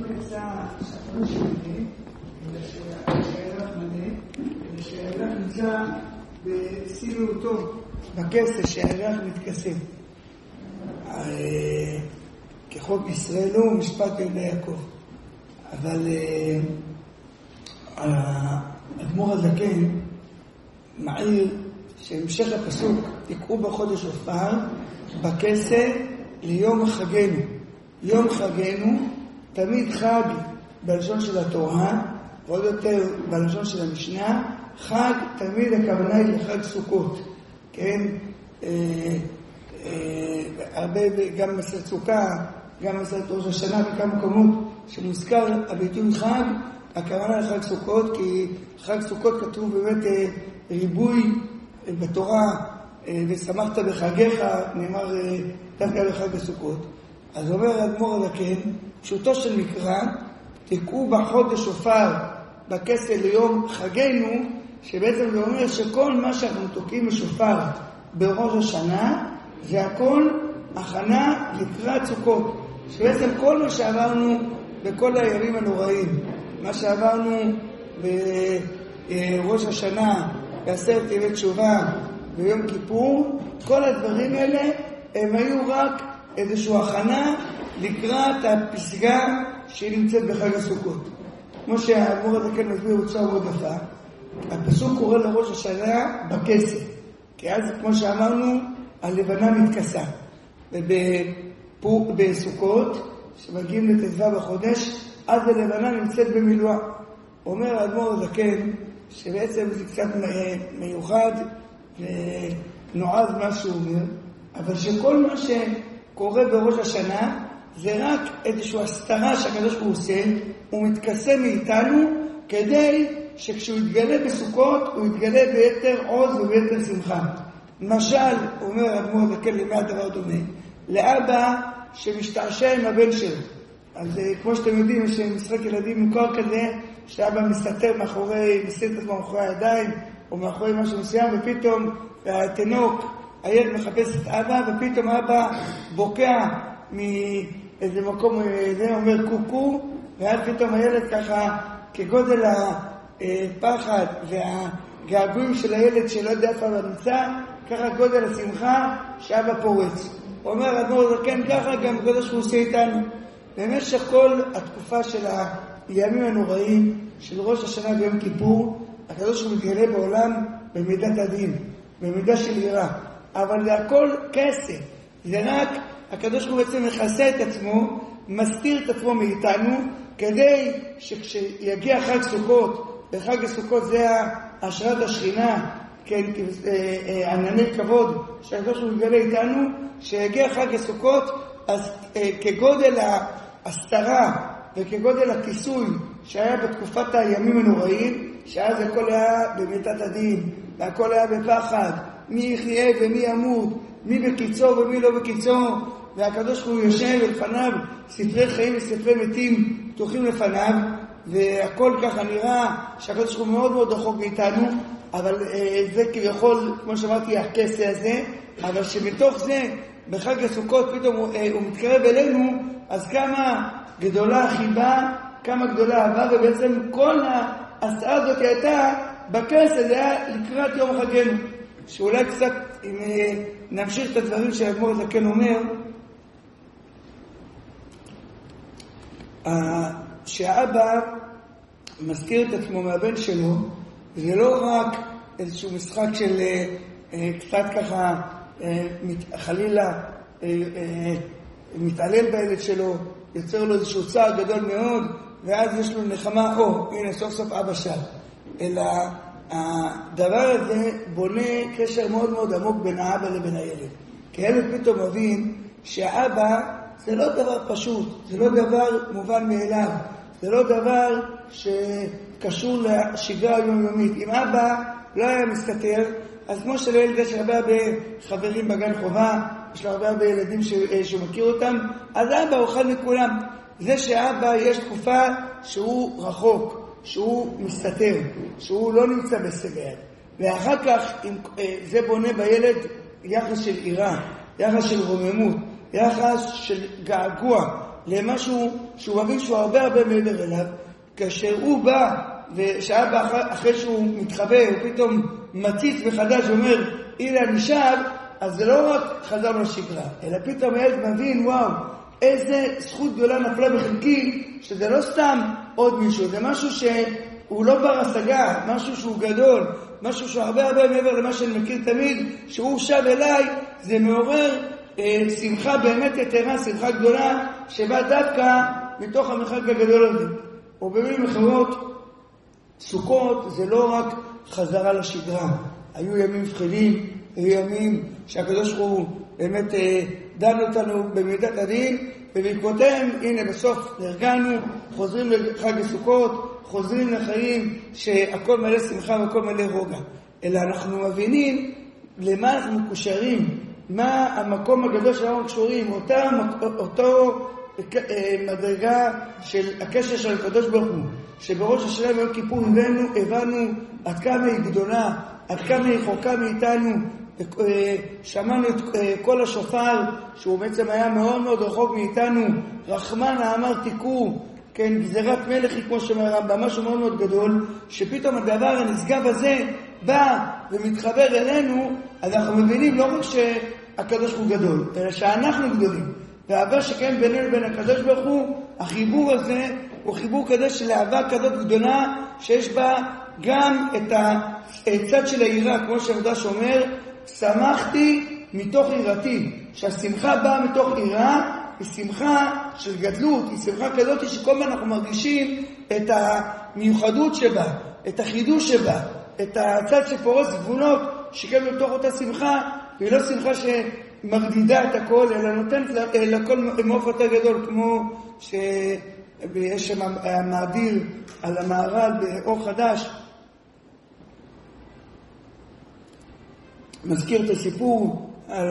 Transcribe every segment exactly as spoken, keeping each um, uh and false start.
יצא שפר שני, שהירח מלא, שהירח נמצא בסילאותו, בכסף, שהירח מתכסה. כחוק ישראל הוא משפט בעיני יעקב. אבל האדמו"ר הזקן מעיר שהמשך הפסוק, תקעו בחודש שופר בכסף ליום חגנו. יום חגנו תמיד חג בלשון של התורה, ועוד יותר בלשון של המשנה, חג תמיד הכוונה היא לחג סוכות. כן? אה, אה, הרבה, גם מסר סוכה, גם מסר ראש השנה בכמה מקומות שמוזכר הביטוי חג, הכוונה לחג סוכות, כי חג סוכות כתוב באמת אה, ריבוי אה, בתורה, אה, ושמחת בחגיך, נאמר אה, דווקא בחג הסוכות. אז אומר האדמו"ר הזקן, פשוטו של מקרא, תקעו בחודש שופר בכסף ליום חגנו, שבעצם זה אומר שכל מה שאנחנו תוקעים בשופר בראש השנה, זה הכל הכנה לקראת סוכות. שבעצם כל מה שעברנו בכל הימים הנוראים, מה שעברנו בראש השנה, בעשרת ימי תשובה, ביום כיפור, כל הדברים האלה הם היו רק איזושהי הכנה לקראת הפסגה שהיא נמצאת בחג הסוכות. כמו שהאדמו"ר הזקן מסביר בצורה מאוד יפה, הפסוק קורא לראש השנה בכסף, כי אז כמו שאמרנו הלבנה מתכסה, ובסוכות שמגיעים לט"ו בחודש אז הלבנה נמצאת במילואה. אומר האדמו"ר הזקן שבעצם זה קצת מיוחד ונועז מה שהוא אומר, אבל שכל מה שקורה בראש השנה זה רק איזושהי הסתרה שהקדוש ברוך הוא עושה, הוא מתכסה מאיתנו כדי שכשהוא יתגלה בסוכות הוא יתגלה ביתר עוז וביתר שמחה. למשל, אומר האדמו"ר הזקן למה הדבר דומה? לאבא שמשתעשע עם הבן שלו. אז כמו שאתם יודעים, יש משחק ילדים מוכר כזה, שאבא מסתתר מאחורי, מסתתר את עצמו מאחורי הידיים, או מאחורי משהו מסוים, ופתאום התינוק, הילד מחפש את אבא, ופתאום אבא בוקע מאיזה מקום, זה אומר קוקו, ואז פתאום הילד ככה, כגודל הפחד והגעגועים של הילד שלא יודע איפה הוא נמצא, ככה גודל השמחה שאבא פורץ. הוא אומר, האדמו"ר הזקן, ככה גם הקדוש ברוך הוא עושה איתנו. במשך כל התקופה של הימים הנוראים, של ראש השנה ויום כיפור, הקדוש ברוך הוא מתגלה בעולם במידת הדין, במידה של יראה. אבל זה הכל כסף. זה רק, הקדוש ברוך הוא בעצם מכסה את עצמו, מסתיר את עצמו מאיתנו, כדי שכשיגיע חג סוכות, בחג הסוכות זה השראת השכינה, כן, ענני כבוד, שהקדוש ברוך הוא מתגלה איתנו, שיגיע חג הסוכות, אז כגודל ההסתרה וכגודל הכיסוי שהיה בתקופת הימים הנוראים, שאז הכל היה במידת הדין, והכל היה בפחד, מי יחיה ומי ימות, מי בקיצור ומי לא בקיצור, והקדוש ברוך הוא יושב לפניו, ספרי חיים וספרי מתים פתוחים לפניו, והכל ככה נראה שהקדוש ברוך הוא מאוד מאוד רחוק מאיתנו, אבל אה, זה כביכול, כמו שאמרתי, הכסה הזה, אבל שמתוך זה, בחג הסוכות פתאום הוא, אה, הוא מתקרב אלינו, אז כמה גדולה החיבה, כמה גדולה אהבה, ובעצם כל ההסעה הזאת הייתה בכסה, זה היה לקראת יום חגנו. שאולי קצת, אם אה, נמשיך את הדברים שהאדמו"ר הזקן אומר, אה, שהאבא מזכיר את עצמו מהבן שלו, זה לא רק איזשהו משחק של אה, אה, קצת ככה אה, מת, חלילה אה, אה, מתעלל בילד שלו, יוצר לו איזשהו צער גדול מאוד, ואז יש לו נחמה, או, הנה סוף סוף אבא שם. אלא הדבר הזה בונה קשר מאוד מאוד עמוק בין האבא לבין הילד. כי הילד פתאום מבין שהאבא זה לא דבר פשוט, זה לא דבר מובן מאליו, זה לא דבר שקשור לשגרה היומיומית. אם אבא לא היה מסתתר, אז כמו שלילד יש הרבה הרבה חברים בגן חובה, יש לו הרבה הרבה ילדים שהוא מכיר אותם, אז אבא הוא אחד מכולם. זה שאבא יש תקופה שהוא רחוק, שהוא מסתתר, שהוא לא נמצא בסגר. ואחר כך זה בונה בילד יחס של עירה, יחס של רוממות, יחס של געגוע, למשהו שהוא מבין שהוא הרבה הרבה מעבר אליו. כאשר הוא בא, ושעה בא אחרי שהוא מתחבא, הוא פתאום מציץ מחדש ואומר, הנה אני שב, אז זה לא רק חזר לשגרה, אלא פתאום הילד מבין, וואו, איזה זכות גדולה נפלה בחלקי, שזה לא סתם עוד מישהו, זה משהו שהוא לא בר השגה, משהו שהוא גדול, משהו שהוא הרבה הרבה מעבר למה שאני מכיר תמיד, שהוא שב אליי, זה מעורר אה, שמחה באמת יתרה, שמחה גדולה, שבא דווקא מתוך המרחק הגדול הזה. או במילים אחרות, סוכות זה לא רק חזרה לשגרה, היו ימים מפחידים, היו ימים שהקדוש ברוך הוא באמת אה, דן אותנו במידת הדין, ובעקבותיהם, הנה בסוף נרגענו, חוזרים לחג הסוכות, חוזרים לחיים שהכל מלא שמחה והכל מלא רוגע. אלא אנחנו מבינים למה אנחנו מקושרים, מה המקום הגדול שלנו קשורים, אותה, אותו מדרגה של הקשר של הקדוש ברוך הוא, שבראש השנה יום כיפור הבנו, הבנו עד כמה היא גדולה, עד כמה היא חוקה מאיתנו, שמענו את כל השופר שהוא בעצם היה מאוד מאוד רחוק מאיתנו, רחמנה אמר תיקו, כן, גזירת מלך היא כמו שאומר הרמב"ם, משהו מאוד מאוד גדול, שפתאום הדבר הנשגב הזה בא ומתחבר אלינו, אז אנחנו מבינים לא רק שהקדוש הוא גדול, אלא שאנחנו גדולים. והאהבה שקיים בינינו לבין הקדוש ברוך הוא, החיבור הזה הוא חיבור כזה של אהבה כזאת גדולה, שיש בה גם את הצד של העירה, כמו שהמדרש אומר, שמחתי מתוך עירתי, שהשמחה באה מתוך עירה, היא שמחה של גדלות, היא שמחה כזאת שכל מה אנחנו מרגישים את המיוחדות שבה, את החידוש שבה, את הצד שפורס גבולות, שכן בתוך אותה שמחה, והיא לא שמחה שמרדידה את הכל, אלא נותנת לכל מעוף יותר גדול, כמו שיש שם המאדיר על המערל באור חדש, מזכיר את הסיפור על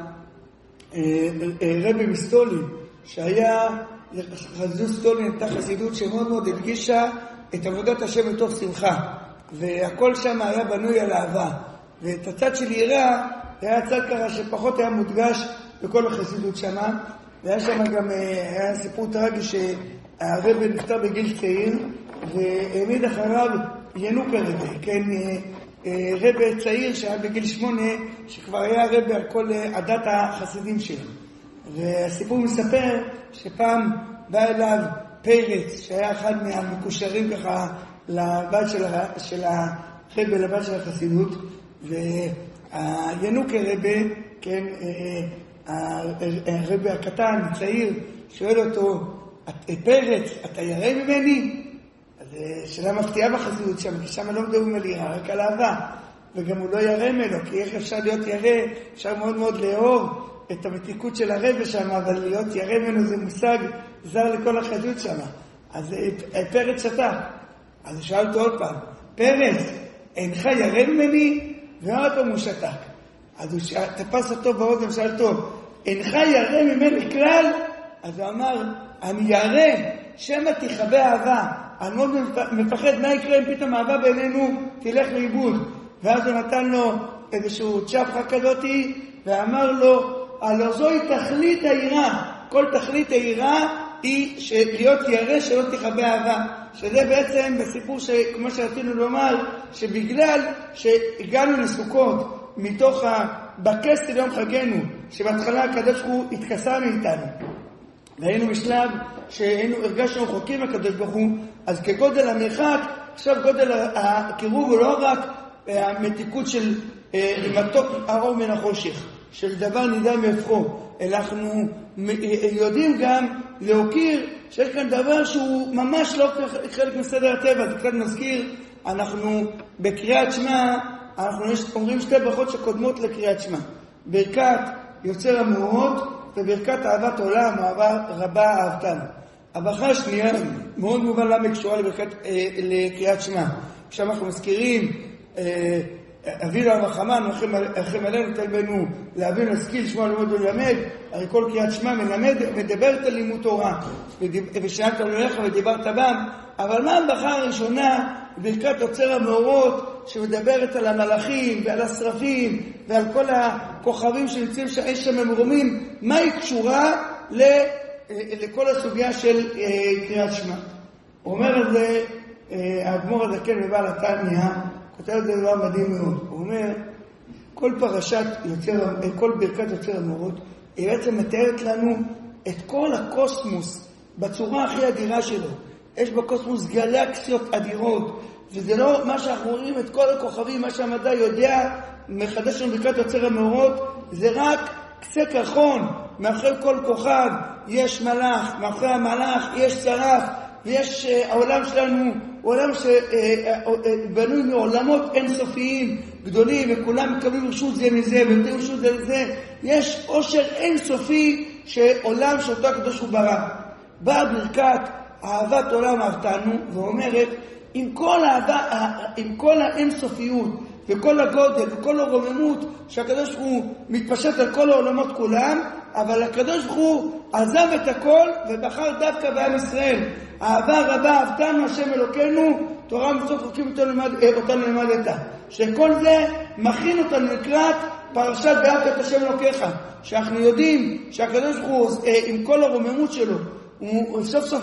הרבי מסטולין, שהיה, חסידות סטולין הייתה חסידות שמאוד מאוד הדגישה את עבודת השם מתוך שמחה, והכל שם היה בנוי על אהבה, ואת הצד של יראה היה צד ככה שפחות היה מודגש בכל החסידות שם, והיה שם גם, היה סיפור טרגי שהרבי נפטר בגיל צעיר, והעמיד אחריו ינוק הרבי, כן, רבי צעיר שהיה בגיל שמונה, שכבר היה רבי על כל עדת החסידים שלו. והסיפור מספר שפעם בא אליו פרץ, שהיה אחד מהמקושרים ככה לבית של, של הרבי, לבית של החסידות, והינוק הרבי, כן, הרבי הקטן, צעיר, שואל אותו, פרץ, אתה ירא ממני? אז שאלה מפתיעה בחסידות שם, כי שם לא מדברים על יראה, רק על אהבה. וגם הוא לא ירא ממנו, כי איך אפשר להיות ירא? אפשר מאוד מאוד לאהוב את המתיקות של הרבי שם, אבל להיות ירא ממנו זה מושג זר לכל החסידות שם. אז פרץ שתק. אז הוא שאל אותו עוד פעם, פרץ, אינך ירא ממני? ועוד פעם הוא שתק. אז הוא תפס אותו באוזן, שאל אותו, אינך ירא ממני כלל? אז הוא אמר, אני ירא, שמא תחבא אהבה. אני מאוד מפחד מה יקרה אם פתאום אהבה בינינו תלך לאיבוד. ואז הוא נתן לו איזשהו צ'פחה כזאתי, ואמר לו, הלא זוהי תכלית העירה. כל תכלית העירה היא להיות ירא שלא תחבא אהבה. שזה בעצם בסיפור שכמו שרצינו לומר, שבגלל שהגענו לסוכות מתוך בכסת ליום חגנו, שבהתחלה הקדוש הוא התכסה מאיתנו. והיינו בשלב שהיינו הרגשנו רחוקים מהקדוש ברוך הוא, אז כגודל המרחק, עכשיו גודל הקירוב הוא לא רק המתיקות של מתוק האור מן החושך, של דבר נידע מהפכו, אלא אנחנו יודעים גם להוקיר שיש כאן דבר שהוא ממש לא חלק מסדר הטבע. זה קצת מזכיר, אנחנו בקריאת שמע, אנחנו אומרים שתי ברכות שקודמות לקריאת שמע, ברכת יוצר המאורות וברכת אהבת עולם, אהבה רבה אהבתנו. הברכה השנייה מאוד מובן למה קשורה לברכת, אה, לקריאת שמע. כשאנחנו אנחנו מזכירים אה, אבינו הרחמן, אחרי עלינו תל בנו להבין, להשכיל, לשמוע, ללמוד וללמד. הרי כל קריאת שמע מלמד, מדברת על לימוד תורה, ושאלת אלוהיך ודיברת בם. אבל מה הברכה הראשונה? ברכת יוצר המאורות, שמדברת על המלאכים ועל השרפים ועל כל הכוכבים שנמצאים שהאש שם ממרומים. מה היא קשורה לכל הסוגיה של קריאת שמע. הוא אומר על זה, האדמו"ר הזקן מבעל התניא, כותב את זה דבר מדהים מאוד. הוא אומר, כל פרשת יוצר, כל ברכת יוצר המאורות, היא בעצם מתארת לנו את כל הקוסמוס בצורה הכי אדירה שלו. יש בקוסמוס גלקסיות אדירות, וזה לא מה שאנחנו רואים, את כל הכוכבים, מה שהמדע יודע, מחדש לנו ברכת יוצר המאורות, זה רק קצה קרחון. מאחורי כל כוכב יש מלאך, מאחורי המלאך יש שרף, ויש uh, העולם שלנו, עולם שבנוי מעולמות אינסופיים גדולים, וכולם מקבלים רשות זה מזה, ונותנים רשות זה לזה. יש עושר אינסופי שעולם שאותו הקדוש הוא ברא. באה ברכת אהבת עולם אהבתנו, ואומרת, עם כל האהבה, עם כל האינסופיות, וכל הגודל, וכל הרוממות, שהקדוש הוא מתפשט על כל העולמות כולם, אבל הקדוש הוא עזב את הכל, ובחר דווקא בעם ישראל. אהבה רבה אהבתנו השם אלוקינו, תורה ומצוות חוקים אותנו למדת. שכל זה מכין אותנו לקראת פרשת ואהבת את השם אלוקיך. שאנחנו יודעים שהקדוש הוא עם כל הרוממות שלו, הוא סוף סוף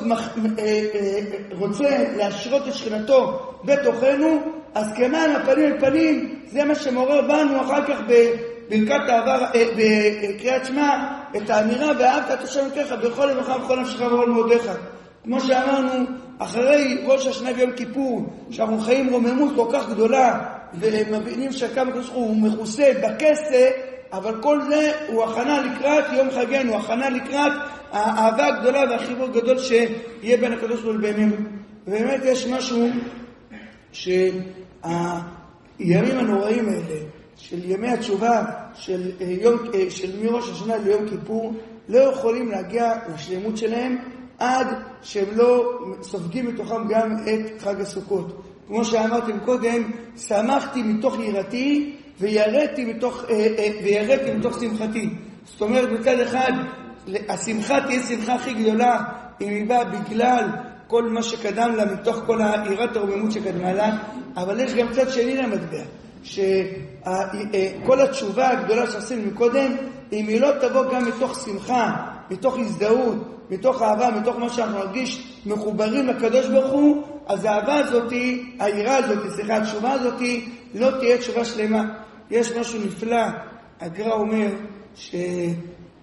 רוצה להשרות את שכינתו בתוכנו, אז כמען הפנים אל פנים, זה מה שמעורר בנו אחר כך בברכת אהבה, בקריאת שמע, את האמירה ואהבת את השם אלוקיך בכל לבבך ובכל נפשך ובכל מאודיך. כמו שאמרנו, אחרי ראש השנה ויום כיפור, שאנחנו חיים רוממות כל כך גדולה, ומבינים שהקם הקדוש הוא מכוסה בכסה, אבל כל זה הוא הכנה לקראת יום חגנו, הכנה לקראת האהבה הגדולה והחיבור הגדול שיהיה בין הקדוש ברוך הוא לבינינו. ובאמת יש משהו שהימים הנוראים האלה, של ימי התשובה, של, יום, של מראש השנה ליום כיפור, לא יכולים להגיע לשלמות שלהם, עד שהם לא סופגים מתוכם גם את חג הסוכות. כמו שאמרתם קודם, שמחתי מתוך יראתי, ויראתי מתוך, ויראתי מתוך שמחתי. זאת אומרת, בצד אחד, השמחה תהיה שמחה הכי גדולה, אם היא באה בגלל כל מה שקדם לה, מתוך כל היראת הרוממות שקדמה לה, אבל יש גם צד שני למטבע, שכל התשובה הגדולה שעשינו מקודם, אם היא לא תבוא גם מתוך שמחה, מתוך הזדהות, מתוך אהבה, מתוך מה שאנחנו נרגיש מחוברים לקדוש ברוך הוא, אז האהבה הזאת, היראה הזאת, סליחה, התשובה הזאת, לא תהיה תשובה שלמה. יש משהו נפלא, הגר"א אומר שיש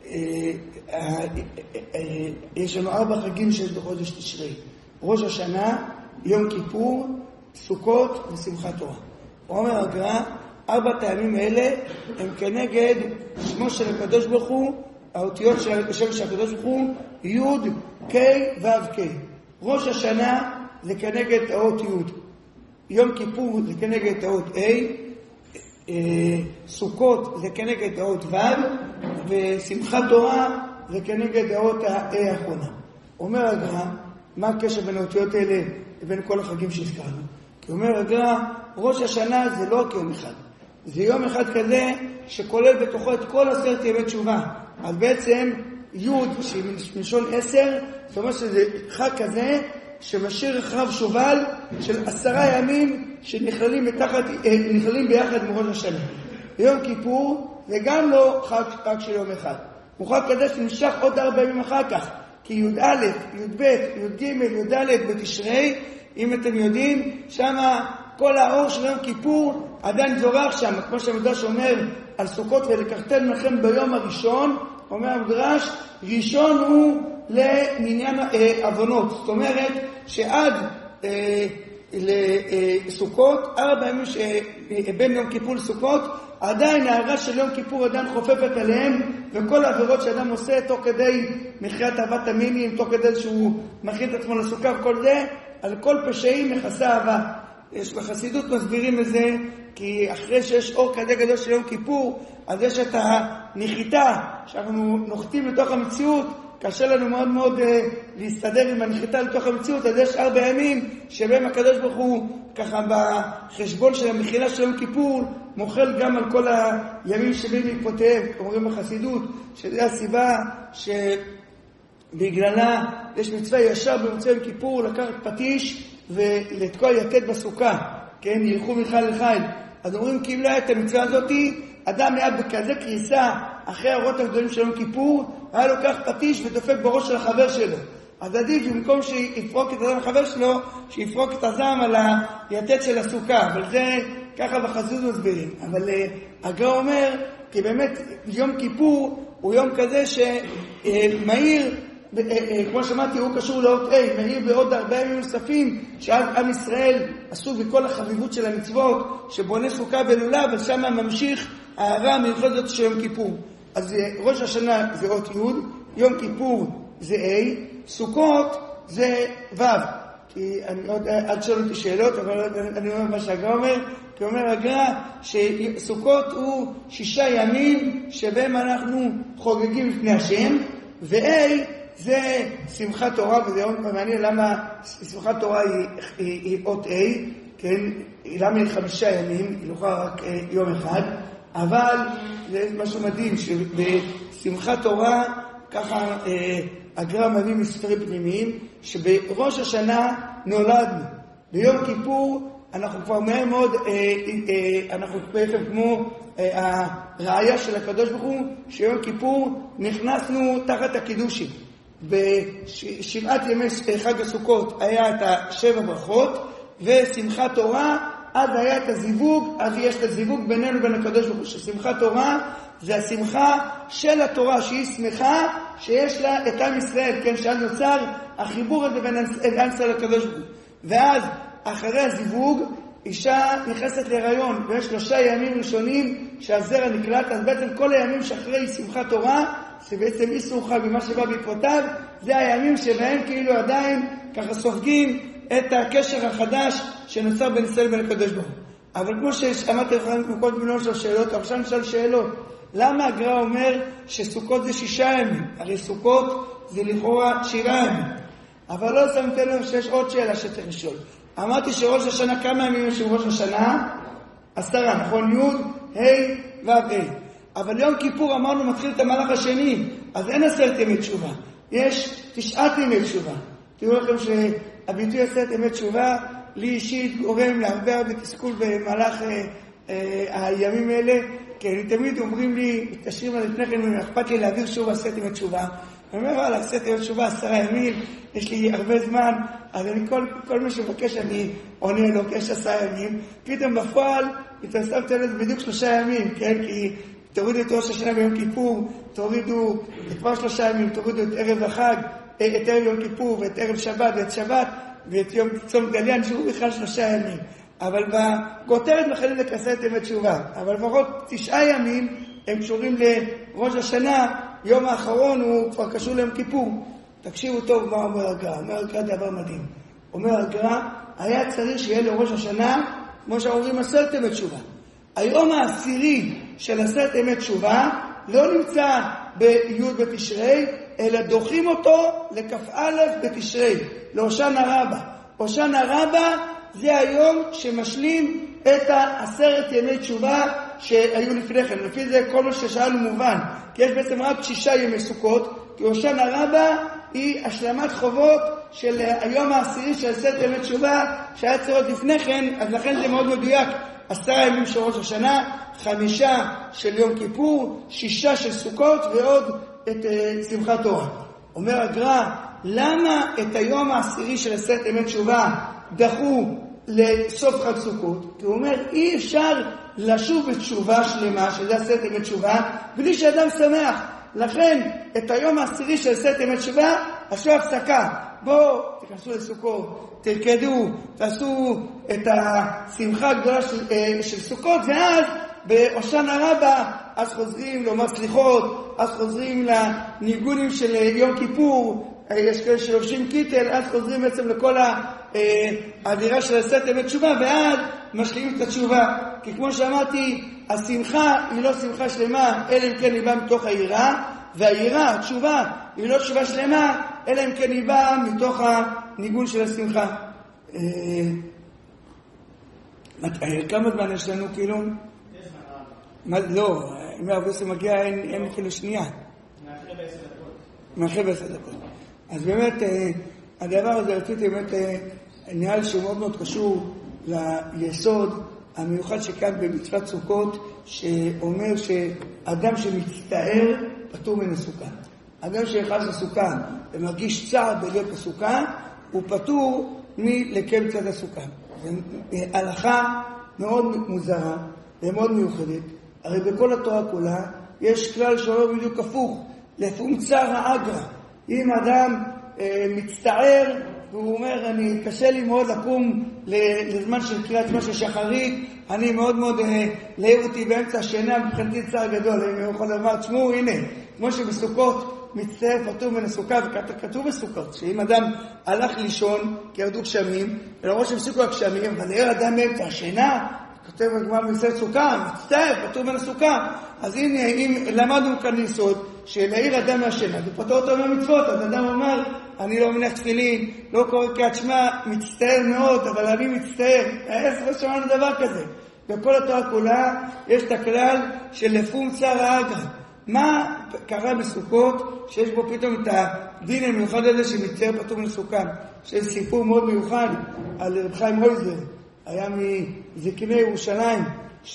לנו ארבע חגים שיש בחודש תשרי. ראש השנה, יום כיפור, סוכות ושמחת תורה. הוא אומר הגר"א, ארבע טעמים האלה הם כנגד שמו של הקדוש ברוך הוא, האותיות של השם של הקדוש ברוך הוא, י' ק' ו' ק'. ראש השנה זה כנגד האות י', יום כיפור זה כנגד האות ה', סוכות זה כנגד האות ו', ושמחת תורה זה כנגד האות ה' האחרונה. אומר הגר"א, מה הקשר בין האותיות האלה לבין כל החגים שהזכרנו? כי אומר הגר"א, ראש השנה זה לא רק יום אחד, זה יום אחד כזה שכולל בתוכו את כל עשרת ימי תשובה. אז בעצם י' שהיא מלשון עשר, זאת אומרת שזה חג כזה שמשאיר אחריו שובל של עשרה ימים שנכללים מתחת, נכללים ביחד מראש השנה. יום כיפור זה גם לא חג, חג של יום אחד, הוא חג כזה שנמשך עוד ארבע ימים אחר כך, כי י' א', י' ב', י' ג', י' ד' בתשרי, אם אתם יודעים, שמה כל האור של יום כיפור עדיין זורח שם, כמו שהמדרש אומר על סוכות ולקחתם לכם ביום הראשון, אומר המדרש, ראשון הוא למניין עוונות. זאת אומרת שעד אה, לסוכות, ארבע ימים בין יום כיפור לסוכות, עדיין ההערה של יום כיפור עדיין חופפת עליהם, וכל העבירות שאדם עושה תוך כדי מחיית אהבת המינים, תוך כדי שהוא מכין את עצמו לסוכה וכל זה, על כל פשעים מכסה אהבה. יש בחסידות מסבירים את זה, כי אחרי שיש אור כזה גדול של יום כיפור, אז יש את הנחיתה שאנחנו נוחתים לתוך המציאות, קשה לנו מאוד מאוד uh, להסתדר עם הנחיתה לתוך המציאות, אז יש ארבע ימים שבהם הקדוש ברוך הוא ככה בחשבון של המחילה של יום כיפור מוחל גם על כל הימים שבין בעקבותיהם. אומרים בחסידות שזו הסיבה שבגללה יש מצווה ישר במוצאי יום כיפור לקחת פטיש ולתקוע יתד בסוכה, כן, ילכו מחיל לחיל. אז אומרים קיבלה את המצווה הזאת, אדם היה בכזה קריסה אחרי האורות הגדולים של יום כיפור, היה לוקח פטיש ודופק בראש של החבר שלו. אז עדיף, במקום שיפרוק את הזעם החבר שלו, שיפרוק את הזעם על היתד של הסוכה. אבל זה ככה בחזות מסבירים. אבל הגר"א אומר, כי באמת יום כיפור הוא יום כזה שמהיר, כמו שמעתי, הוא קשור לאות ה', מהיר בעוד הרבה ימים נוספים, שאז עם ישראל עשו בכל החביבות של המצוות, שבונה סוכה בלולה, ושם ממשיך הערה המיוחדת של יום כיפור. אז ראש השנה זה אות י', יום כיפור זה ה', סוכות זה ו'. כי אני עוד עד שואל אותי שאלות, אבל אני אומר מה שהגר"א אומר, כי אומר הגר"א שסוכות הוא שישה ימים שבהם אנחנו חוגגים לפני השם, וה' זה שמחת תורה, וזה מעניין למה שמחת תורה היא, היא, היא אות ה', כן? למה היא חמישה ימים, היא לא רק יום אחד, אבל זה משהו מדהים, שבשמחת תורה, ככה הגר"א מביא מספרים פנימיים, שבראש השנה נולדנו, ביום כיפור אנחנו כבר מהר מאוד, אנחנו בעצם כמו הראיה של הקדוש ברוך הוא, שיום כיפור נכנסנו תחת הקידושים. בשבעת ימי חג הסוכות היה את השבע ברכות, ושמחת תורה, אז היה את הזיווג, אז יש את הזיווג בינינו בין הקדוש ברוך הוא, ששמחת תורה זה השמחה של התורה, שהיא שמחה שיש לה את עם ישראל, כן, שאז נוצר החיבור הזה בין עם ישראל לקדוש ברוך הוא. ואז אחרי הזיווג, אישה נכנסת להיריון, ויש שלושה ימים ראשונים שהזרע נקלט, אז בעצם כל הימים שאחרי שמחת תורה, שבעצם איסור חג ומה שבא בעקבותיו, זה הימים שבהם כאילו עדיין ככה סופגים את הקשר החדש שנוצר בין ישראל ובין הקדוש ברוך הוא. אבל כמו שאמרתי לכם מכל מיליון של שאלות, עכשיו נשאל שאלות. למה הגר"א אומר שסוכות זה שישה ימים? הרי סוכות זה לכאורה שבעה ימים. אבל לא שמתם לב שיש עוד שאלה שצריך לשאול. אמרתי שראש השנה, כמה ימים יש ראש השנה? עשרה, נכון? י', ה', ו', ה'. אבל יום כיפור אמרנו מתחיל את המהלך השני, אז אין עשרת ימי תשובה. יש תשעת ימי תשובה. תראו לכם שהביטוי עשרת ימי תשובה, לי אישית גורם להרבה הרבה תסכול במהלך אה, אה, הימים האלה, כי אני תמיד אומרים לי, מתקשרים על לפני כן, אכפת לי להעביר שוב עשרת ימי תשובה. אני אומר, על עשרת ימי תשובה, עשרה ימים, יש לי הרבה זמן, אז אני כל, כל מי שמבקש אני עונה לו, כי יש עשרה ימים. פתאום בפועל, התאספתי על זה בדיוק שלושה ימים, כן? כי תורידו את ראש השנה ביום כיפור, תורידו את כבר שלושה ימים, תורידו את ערב החג, את ערב יום כיפור, ואת ערב שבת, ואת שבת, ואת יום צום גדליה, נשארו בכלל שלושה ימים. אבל בכותרת מכנים לכסת ימי תשובה. אבל לפחות תשעה ימים הם קשורים לראש השנה, יום האחרון הוא כבר קשור ליום כיפור. תקשיבו טוב מה אומר הגר"א, אומר הגר"א דבר מדהים. אומר הגר"א, היה צריך שיהיה לראש השנה, כמו שאומרים, עשרת ימי תשובה. היום העשירי של עשרת ימי תשובה לא נמצא בי' בתשרי, אלא דוחים אותו לכ"א בתשרי, להושענא רבה. הושענא רבה זה היום שמשלים את העשרת ימי תשובה שהיו לפני כן. לפי זה כל מה ששאלנו מובן, כי יש בעצם רק שישה ימי סוכות, כי הושענא רבה היא השלמת חובות של היום העשירי של עשרת ימי תשובה שהיה צריך להיות לפני כן, אז לכן זה מאוד מדויק. עשרה ימים של ראש השנה, חמישה של יום כיפור, שישה של סוכות ועוד את uh, שמחת תורה. אומר הגר"א, למה את היום העשירי של עשרת ימי תשובה דחו לסוף חג סוכות? כי הוא אומר, אי אפשר לשוב בתשובה שלמה, שזה עשרת ימי תשובה, בלי שאדם שמח. לכן, את היום העשירי של עשרת ימי תשובה, עשו הפסקה. בואו, תיכנסו לסוכות, תרקדו, תעשו את השמחה הגדולה של, של סוכות, ואז בהושענא רבה, אז חוזרים לומר סליחות, אז חוזרים לניגונים של יום כיפור, יש כאלה שלובשים קיטל, אז חוזרים בעצם לכל האווירה של עשרת ימי תשובה, ואז משלימים את התשובה. כי כמו שאמרתי, השמחה היא לא שמחה שלמה, אלא אם כן היא באה מתוך היראה, והיראה, התשובה, היא לא תשובה שלמה, אלא אם כן היא באה מתוך הניגון של השמחה. כמה זמן יש לנו כאילו? יש זמן. לא, אם הרבה זה מגיע אין כאילו שנייה. מאחרי בעשר דקות. מאחרי בעשר דקות. אז באמת, הדבר הזה רציתי באמת, נראה לי שהוא מאוד מאוד קשור ליסוד המיוחד שכאן במצוות סוכות, שאומר שאדם שמצטער פטור מן הסוכה. אדם שנכנס לסוכה ומרגיש צער בלהיות בסוכה, הוא פטור מלקיים מצוות הסוכה. זו הלכה מאוד מוזרה ומאוד מיוחדת. הרי בכל התורה כולה יש כלל שאומר בדיוק הפוך, לפעמים צער האגרא. אם אדם אה, מצטער והוא אומר, אני קשה לי מאוד לקום לזמן של קריאת שמע של שחרית, אני מאוד מאוד אה, להעיר אותי באמצע השינה, מבחינתי צער גדול. אני יכול לומר, תשמעו, הנה, כמו שבסוכות מצטער פטור מן הסוכה, וכתוב בסוכות, שאם אדם הלך לישון כי ירדו גשמים, ולראש המסיקו הגשמים, אבל העיר אדם באמצע השינה, כותב הגמרא במסכת סוכה, מצטער, פטור מן הסוכה. אז הנה, אם למדנו כאן יסוד, שלהעיר אדם מהשינה, ופטור אותו מהמצוות, אז אדם אומר, אני לא מניח תפילין, לא קורא קריאת שמע, מצטער מאוד, אבל אני מצטער. איך לא שמענו דבר כזה? בכל התורה כולה יש את הכלל של לפום צער האגרא. מה קרה בסוכות שיש בו פתאום את הדין המיוחד הזה שמצטער פטור מן הסוכה? שיש סיפור מאוד מיוחד על רב חיים מויזר, היה מזקני ירושלים,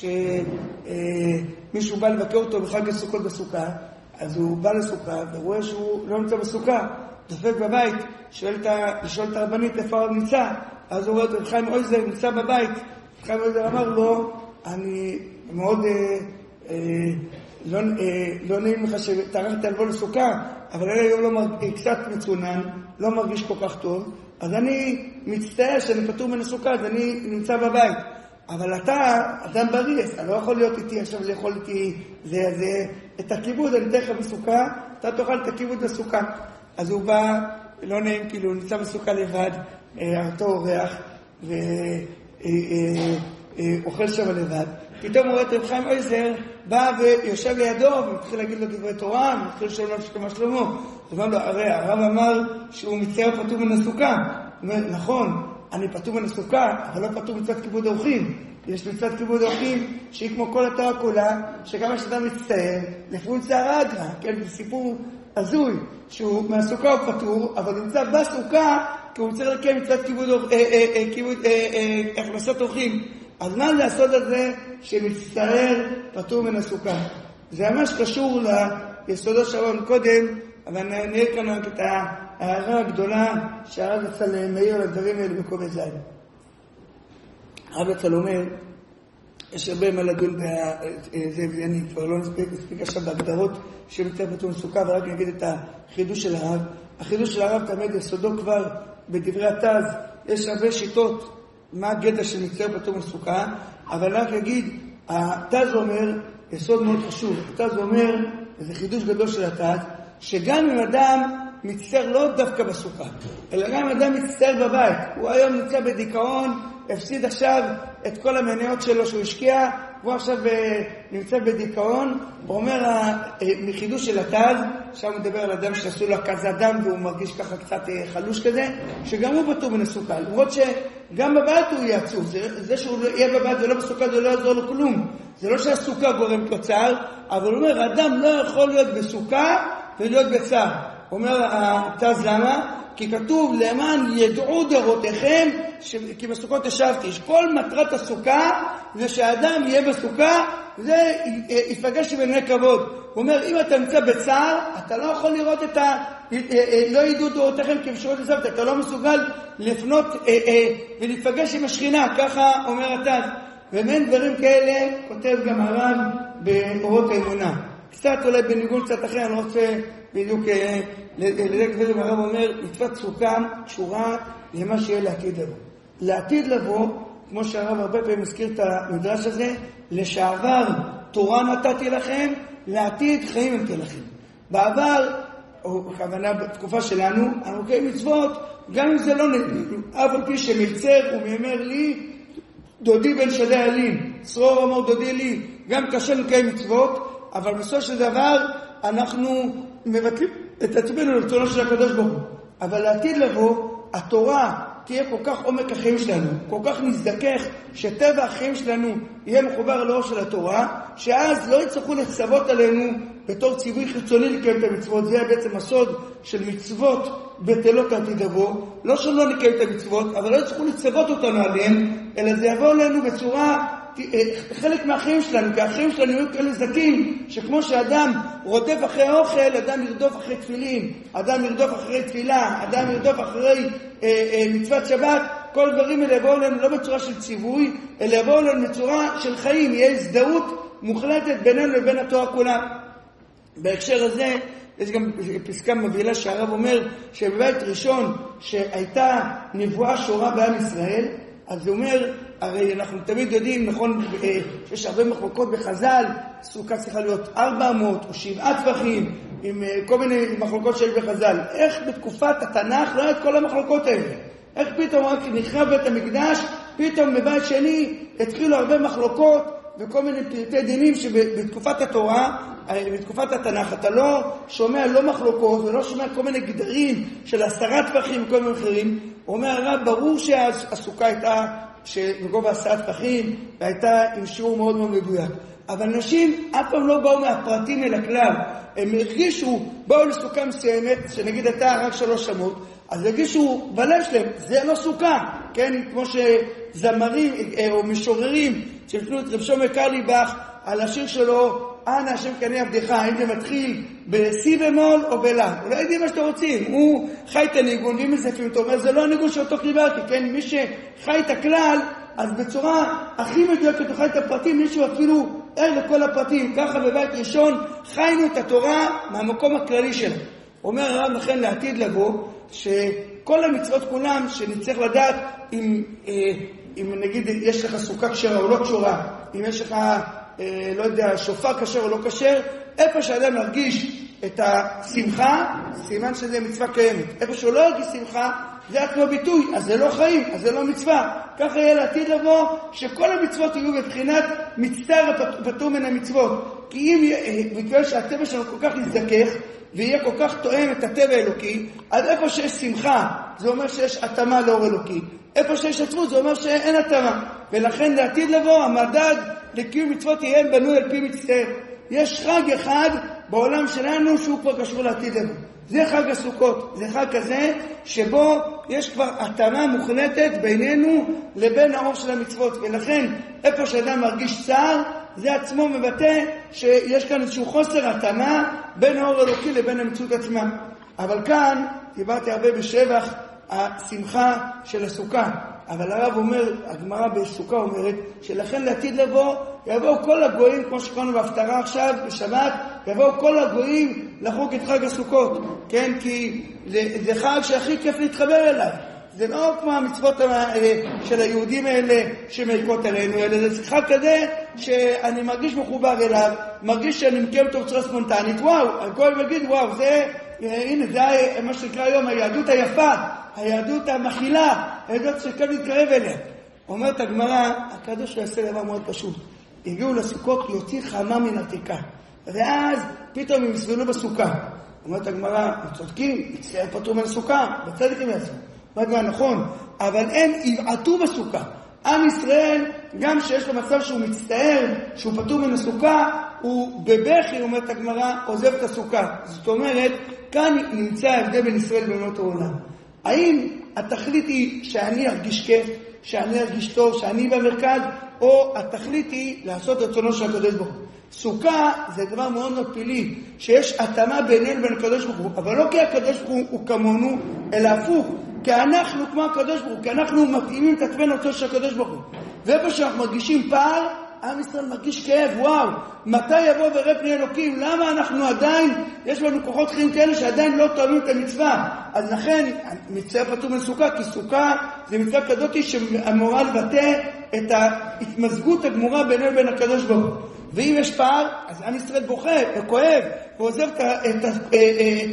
שמישהו בא לבקר אותו בחג הסוכות בסוכה, אז הוא בא לסוכה ורואה שהוא לא נמצא בסוכה, דופק בבית, שואל את, לשאול את הרבנית איפה הוא נמצא, אז הוא רואה את רב חיים מויזר נמצא בבית. רב חיים מויזר אמר לו, אני מאוד אה, אה, לא, אה, לא נעים לך שטרחת לבוא לסוכה, אבל אלה היום לא מרגיש, קצת מצונן, לא מרגיש כל כך טוב, אז אני מצטער שאני פטור מן הסוכה, אז אני נמצא בבית. אבל אתה אדם בריא, אתה לא יכול להיות איתי עכשיו, זה יכול איתי, זה, זה, את הכיבוד, אני אתן לך בסוכה, אתה תאכל את הכיבוד בסוכה. אז הוא בא, לא נעים, כאילו, נמצא בסוכה לבד, אותו אורח, ואוכל שם לבד. פתאום הוא רואה את רב חיים מויזר, בא ויושב לידו, ומתחיל להגיד לו דברי תורה, ומתחיל לשאול לו מה שלמה. הוא אומר לו, הרי הרב אמר שהוא מצטער פטור מן הסוכה. הוא אומר, נכון, אני פטור מן הסוכה, אבל לא פטור מצוות כיבוד אורחים. יש מצוות כיבוד אורחים שהיא כמו כל התורה כולה, שכמה שאדם מצטער, לפעמים צער האגרא, כן, זה סיפור הזוי, שהוא מהסוכה הוא פטור, אבל הוא נמצא בסוכה, כי הוא צריך לקיים מצוות כיבוד הכנסת אורחים. אז מה זה הסוד הזה שמצטער פטור מן הסוכה? זה ממש קשור ליסודות שלנו קודם, אבל נראה כאן רק את ההערה הגדולה שהרב אצל מאיר על הדברים האלה בקובץ זין. הרב אצל אומר, יש הרבה מה לדון בזה, ואני כבר לא נספיק, נספיק עכשיו בהגדרות שמצטער פטור מן הסוכה, ורק נגיד את החידוש של הרב. החידוש של הרב תמיד יסודו כבר בדברי התז, יש הרבה שיטות מה הגדע של מצטער פטור מן הסוכה, אבל רק אגיד, התז אומר, יסוד מאוד חשוב, התז אומר, וזה חידוש גדול של התז, שגם אם אדם מצטער לא דווקא בסוכה, אלא גם אם אדם מצטער בבית, הוא היום נמצא בדיכאון, הפסיד עכשיו את כל המניות שלו שהוא השקיע, הוא עכשיו נמצא בדיכאון, הוא אומר מחידוש של התז, שם הוא מדבר על אדם שעשו לו כזה דם והוא מרגיש ככה קצת חלוש כזה, שגם הוא פטור מן הסוכה, למרות שגם בבית הוא יהיה עצוב, זה, זה שהוא יהיה בבית ולא בסוכה זה לא יעזור לו כלום, זה לא שהסוכה גורם תוצר, אבל הוא אומר, האדם לא יכול להיות בסוכה ולהיות בצער. הוא אומר התז למה? כי כתוב למען ידעו דורותיכם, ש... כי בסוכות ישבתי, שכל מטרת הסוכה זה שהאדם יהיה בסוכה, זה יפגש בעיני כבוד. הוא אומר, אם אתה נמצא בצער, אתה לא יכול לראות את ה... לא ידעו דורותיכם כבשורות ישבת, אתה לא מסוגל לפנות ולפגש עם השכינה, ככה אומר התז. ובין דברים כאלה כותב גם הרב באורות האמונה. קצת אולי בניגוד קצת אחר, אני לא רוצה בדיוק לדעת כזה, הרב אומר, מצוות סוכה קשורה למה שיהיה לעתיד לבוא. לעתיד לבוא, כמו שהרב הרבה פעמים מזכיר את המדרש הזה, לשעבר תורה נתתי לכם, לעתיד חיים נתתי לכם. בעבר, או בכוונה בתקופה שלנו, אנחנו קיים מצוות, גם אם זה לא נתנו, אף על פי שמלצר ומאמר לי, דודי בן שדי אלין, צרור אמר דודי לי, גם קשה לקיים מצוות, אבל בסופו של דבר אנחנו מבטלים את עצמנו לרצונו של הקדוש ברוך הוא. אבל לעתיד לבוא, התורה תהיה כל כך עומק החיים שלנו, כל כך נזדכך, שטבע החיים שלנו יהיה מחובר לאור של התורה, שאז לא יצטרכו לצוות עלינו בתור ציווי חיצוני לקיים את המצוות. זה בעצם הסוד של מצוות בטלות העתיד לבוא. לא שלא נקיים את המצוות, אבל לא יצטרכו לצוות אותנו עליהם, אלא זה יבוא עלינו בצורה חלק מהחיים שלנו, כי החיים שלנו יהיו כאלה זקים, שכמו שאדם רודף אחרי אוכל, אדם ירדוף אחרי תפילין, אדם ירדוף אחרי תפילה, אדם ירדוף אחרי אה, אה, מצוות שבת, כל דברים האלה יבואו לנו לא בצורה של ציווי, אלא יבואו לנו בצורה של חיים, יהיה הזדהות מוחלטת בינינו לבין התורה כולה. בהקשר הזה, יש גם פסקה מבהילה שהרב אומר שבבית ראשון שהייתה נבואה שורה בעם ישראל, אז הוא אומר, הרי אנחנו תמיד יודעים, נכון, שיש הרבה מחלוקות בחז"ל, סוכה צריכה להיות ארבע מאות או שבעה טפחים, עם כל מיני מחלוקות שיש בחז"ל. איך בתקופת התנ"ך לא היה את כל המחלוקות האלה? איך פתאום רק נחרב בית המקדש, פתאום בבית שני התחילו הרבה מחלוקות וכל מיני פרטי דינים שבתקופת התורה, בתקופת התנ"ך, אתה לא שומע לא מחלוקות ולא שומע כל מיני גדרים של עשרה טפחים וכל מיני אחרים. הוא אומר הרב, ברור שהסוכה הייתה בגובה עשרה טפחים והייתה עם שיעור מאוד מאוד מדויק. אבל אנשים אף פעם לא באו מהפרטים אל הכלל. הם הרגישו, באו לסוכה מסוימת, שנגיד הייתה רק שלוש שמות, אז הרגישו בלב שלהם, זה לא סוכה, כן? כמו שזמרים או משוררים שהפנו את רב שלמה קרליבך על השיר שלו, אנא השם קנה עבדך, האם זה מתחיל בסי במול או בלה, הוא לא יודעים מה שאתם רוצים, הוא חי את הניגון, ואם מזפים אותו, אומר, זה לא הניגון שאותו קיבלתי, כן? מי שחי את הכלל, אז בצורה הכי מדויקת הוא חי את הפרטים, מישהו אפילו ער לכל הפרטים, ככה בבית ראשון חיינו את התורה מהמקום הכללי שלה. אומר הרב לכן לעתיד לבוא, שכל המצוות כולם שנצטרך לדעת אם, אם נגיד יש לך סוכה כשרה או לא כשרה, אם יש לך לא יודע, שופר כשר או לא כשר, איפה שאדם מרגיש את השמחה, סימן שזה מצווה קיימת. איפה שהוא לא ירגיש שמחה, זה עצמו ביטוי, אז זה לא חיים, אז זה לא מצווה. ככה יהיה לעתיד לבוא, שכל המצוות יהיו בבחינת מצטער פטור מן המצוות. כי אם, בגלל שהטבע שלנו כל כך יזדכך, ויהיה כל כך תואם את הטבע האלוקי, אז איפה שיש שמחה, זה אומר שיש התאמה לאור אלוקי. איפה שיש עצמות, זה אומר שאין התאמה. ולכן לעתיד לבוא, המדד לקיום מצוות יהיה בנוי על פי מצטער. יש חג אחד בעולם שלנו שהוא כבר קשור לעתיד לבוא. זה חג הסוכות. זה חג כזה שבו יש כבר התאמה מוחלטת בינינו לבין האור של המצוות. ולכן איפה שאדם מרגיש צער, זה עצמו מבטא שיש כאן איזשהו חוסר התאמה בין האור אלוקי לבין המציאות עצמה. אבל כאן דיברתי הרבה בשבח השמחה של הסוכה. אבל הרב אומר, הגמרא בסוכה אומרת, שלכן לעתיד לבוא, יבואו כל הגויים, כמו שקראנו בהפטרה עכשיו, בשבת, יבואו כל הגויים לחוג את חג הסוכות, כן? כי זה, זה חג שהכי כיף להתחבר אליו. זה לא כמו המצוות של היהודים האלה שמעיקות עלינו, אלא זה חג כזה שאני מרגיש מחובר אליו, מרגיש שאני מקיים אותו בצורה ספונטנית. וואו, הגוי מגיד, וואו, זה, הנה, זה מה שנקרא היום היהדות היפה, היהדות המכילה, היהדות שכאן להתקרב אליה. אומרת הגמרא, הקדוש הוא יעשה דבר מאוד פשוט. הגיעו לסוכות להוציא חמה מן עתיקה. ואז פתאום הם יסבלו בסוכה. אומרת הגמרא, צודקים, יצטער פטור מן הסוכה, בצדק הם יעשו. אומרת גמרא, נכון, אבל הם יבעטו בסוכה. עם ישראל, גם שיש לו מצב שהוא מצטער, שהוא פטור מן הסוכה, הוא בבכי, אומרת הגמרא, עוזב את הסוכה. זאת אומרת, כאן נמצא ההבדל בין ישראל ובנות העולם. האם התכלית היא שאני ארגיש כיף, שאני ארגיש טוב, שאני במרכז, או התכלית היא לעשות רצונו של הקדוש ברוך הוא? סוכה זה דבר מאוד מאוד פילי, שיש התאמה בינינו בין הקדוש ברוך הוא, אבל לא כי הקדוש ברוך הוא, הוא כמונו, אלא הפוך, כי אנחנו כמו הקדוש ברוך הוא, כי אנחנו מתאימים את עצמנו לרצון של הקדוש ברוך הוא. ואיפה שאנחנו מרגישים פער, עם ישראל מרגיש כאב, וואו, מתי יבוא וראה פני אלוקים? למה אנחנו עדיין, יש לנו כוחות חיים כאלה שעדיין לא תואמים את המצווה? אז לכן, מצווה פטור מן סוכה, כי סוכה זה מצווה כזאת שאמורה לבטא את ההתמזגות הגמורה בינינו לבין הקדוש ברוך הוא. ואם יש פער, אז עם ישראל בוכה וכואב, ועוזב את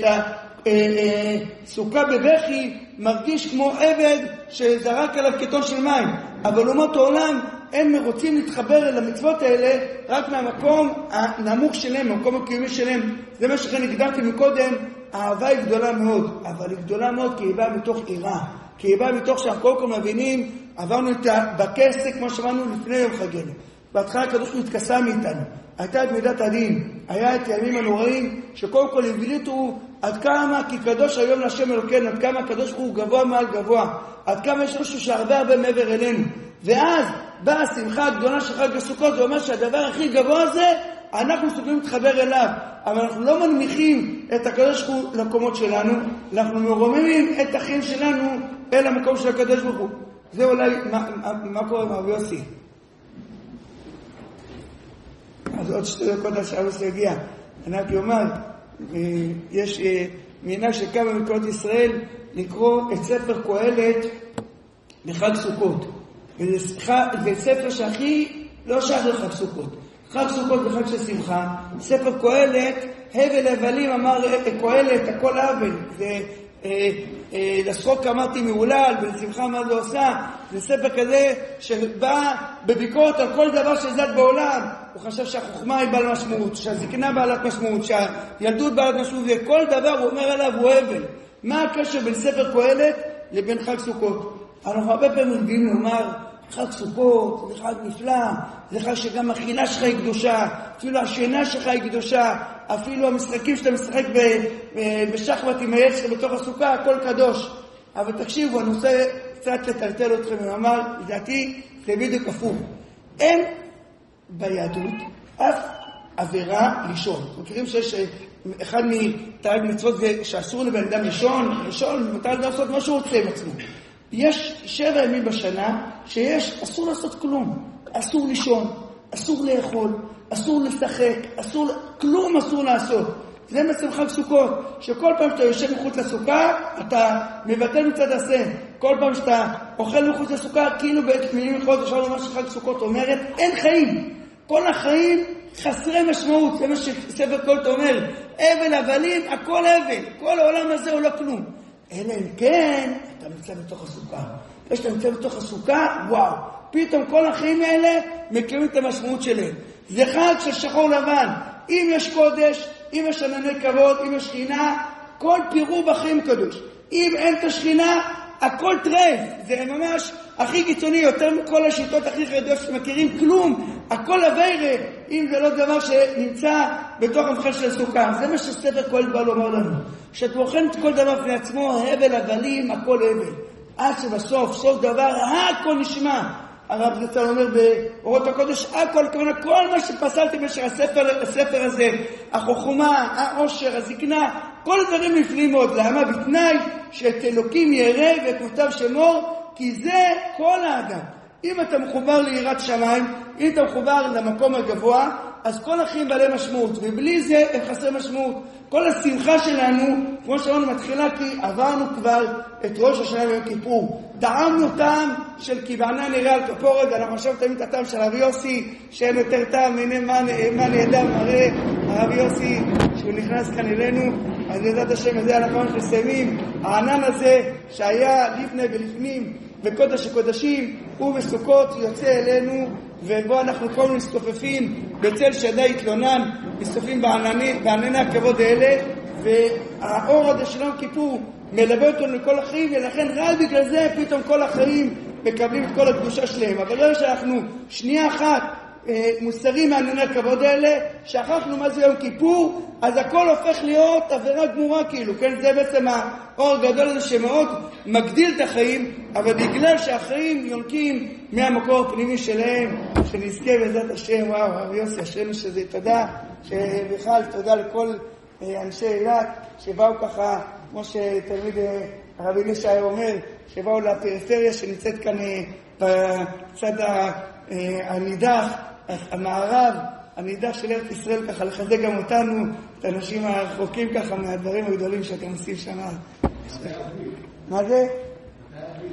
הסוכה בבכי, מרגיש כמו עבד שזרק עליו קטון של מים. אבל אומות העולם, הם רוצים להתחבר אל המצוות האלה רק מהמקום הנמוך שלהם, מהמקום הקיומי שלהם. זה מה שכן הגדרתי מקודם, האהבה היא גדולה מאוד, אבל היא גדולה מאוד כי היא באה מתוך עירה, כי היא באה מתוך שאנחנו קודם כל מבינים, עברנו את בכסק כמו שאמרנו לפני יום חגנו. בהתחלה הקדוש הוא התכסה מאיתנו, הייתה את מידת הדין, היה את הימים הנוראים שקודם כל הבליטו עד כמה כי קדוש היום להשם אלוקינו, עד כמה הקדוש ברוך הוא גבוה מעל גבוה, עד כמה יש משהו שהרבה הרבה מעבר אלינו. ואז באה השמחה הגדולה של חג הסוכות, זה אומר שהדבר הכי גבוה הזה, אנחנו מסוגלים להתחבר אליו, אבל אנחנו לא מנמיכים את הקדוש ברוך הוא למקומות שלנו, אנחנו מרוממים את החיים שלנו אל המקום של הקדוש ברוך הוא. זה אולי מה, מה קורה עם הרב יוסי. אז עוד שתי דקות עד שהרב יוסי הגיע. אני רק אומר, יש מנהג שקם במקורות ישראל לקרוא את ספר קהלת בחג סוכות. וזה ספר שהכי לא שייך לחג סוכות. חג סוכות בחג של שמחה. ספר קהלת, הבל הבלים אמר קהלת, הכל הבל. זה אה, אה, לסרוק אמרתי מעולל, ולשמחה מה זה עושה. זה ספר כזה שבא בביקורת על כל דבר שזד בעולם. הוא חשב שהחוכמה היא בעל משמעות, שהזקנה בעלת משמעות, שהילדות בעלת משמעות, וכל דבר הוא אומר עליו הוא הבל. מה הקשר בין ספר קהלת לבין חג סוכות? אנחנו הרבה פעמים רגילים לומר, חג סוכות זה חג נפלא, זה חג שגם אכילה שלך היא קדושה, אפילו השינה שלך היא קדושה, אפילו המשחקים שאתה משחק בשחמט עם הילד שלך בתוך הסוכה, הכל קדוש. אבל תקשיבו, אני רוצה קצת לטלטל אתכם ואמר, לדעתי זה בדיוק הפוך. אין ביהדות אף עבירה לישון. מכירים שיש אחד מתרי"ג מצוות שאסור לבן אדם לישון, לישון, מותר אדם לעשות מה שהוא רוצה עם עצמו. יש שבע ימים בשנה שיש, אסור לעשות כלום, אסור לישון, אסור לאכול, אסור לשחק, אסור, כלום אסור לעשות. זה בעצם חג סוכות, שכל פעם שאתה יושב מחוץ לסוכה, אתה מבטל מצד עשה. כל פעם שאתה אוכל מחוץ לסוכה, כאילו בעת מילים אחרות, אפשר לומר שחג סוכות אומרת, אין חיים. כל החיים חסרי משמעות, זה מה שספר קהלת אומר, אבל הבלים, הכל אבל, כל העולם הזה הוא לא כלום. אלא אם כן, אתה נמצא בתוך הסוכה. כשאתה נמצא בתוך הסוכה, וואו, פתאום כל החיים האלה מכירים את המשמעות שלהם. זה חג של שחור לבן. אם יש קודש, אם יש ענני כבוד, אם יש שכינה, כל פירו בחיים קדוש. אם אין את השכינה, הכל טרף. זה ממש הכי קיצוני, יותר מכל השיטות הכי חרדיות שמכירים כלום. הכל עבירה, אם זה לא דבר שנמצא בתוך המחל של הסוכה. זה מה שספר קהלת בא לומר לנו. שאתה אוכל את כל דבר בפני עצמו, הבל הבלים, הכל הבל. עד שבסוף, סוף דבר, הכל נשמע. הרב זצ"ל אומר באורות הקודש, הכל, כמובן, כל מה שפסלתי במשך הספר, הספר הזה, החוכמה, העושר, הזקנה, כל הדברים נפלאים מאוד. למה? בתנאי שאת אלוקים ירא ואת מוטב שמור, כי זה כל האדם. אם אתה מחובר ליראת שמיים, אם אתה מחובר למקום הגבוה, אז כל החיים בעלי משמעות, ובלי זה הם חסרי משמעות. כל השמחה שלנו, כמו שאמרנו, מתחילה כי עברנו כבר את ראש השנה ויום כיפור. טעמנו טעם של כי בענן נראה על כפורת, אנחנו עכשיו תמיד את הטעם של הרב יוסי, שאין יותר טעם, הנה מה, מה נהדר מראה הרב יוסי, שהוא נכנס כאן אלינו, אז לדעת השם הזה אנחנו מסיימים. הענן הזה שהיה לפני ולפנים, וקודש הקודשים, הוא בסוכות יוצא אלינו, ובו אנחנו כל מסתופפים בצל שדי התלונן, מסתופפים בענני, בענני הכבוד האלה, והאור הזה של יום כיפור מלווה אותנו לכל החיים, ולכן רק בגלל זה פתאום כל החיים מקבלים את כל הקדושה שלהם. אבל לא שאנחנו שנייה אחת מוסרים מענני הכבוד האלה, שכחנו מה זה יום כיפור, אז הכל הופך להיות עבירה גמורה כאילו, כן? זה בעצם האור הגדול הזה שמאוד מגדיל את החיים, אבל בגלל שהחיים יונקים מהמקור הפנימי שלהם, שנזכה בעזרת השם. וואו, הרב יוסי, אשרנו שזה, תודה, שבכלל תודה לכל אנשי אילת, שבאו ככה, כמו שתלמיד הרב אלישע אומר, שבאו לפריפריה שנמצאת כאן בצד הנידח, המערב, הנידח של ארץ ישראל, ככה לחזק גם אותנו, את האנשים הרחוקים ככה מהדברים הגדולים שאתם עושים שם. מה זה?